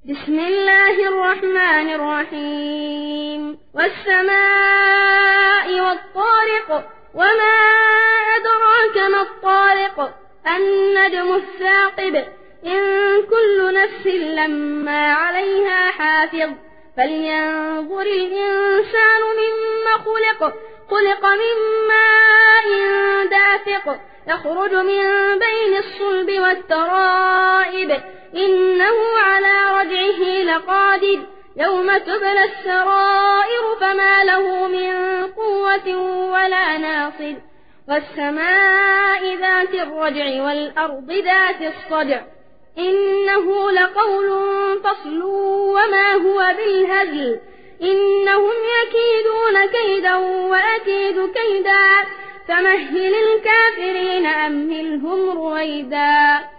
بسم الله الرحمن الرحيم والسماء والطارق وما أدراك ما الطارق النجم الثاقب إن كل نفس لما عليها حافظ فلينظر الإنسان مما خلق من ماء دافق يخرج من بين الصلب والترائب إنه على رجعه لقادر يوم تبلى السرائر فما له من قوة ولا ناصر والسماء ذات الرجع والأرض ذات الصدع إنه لقول فصل وما هو بالهزل إنهم يكيدون كيدا وأكيد كيدا فمهل الكافرين أمهلهم رويدا.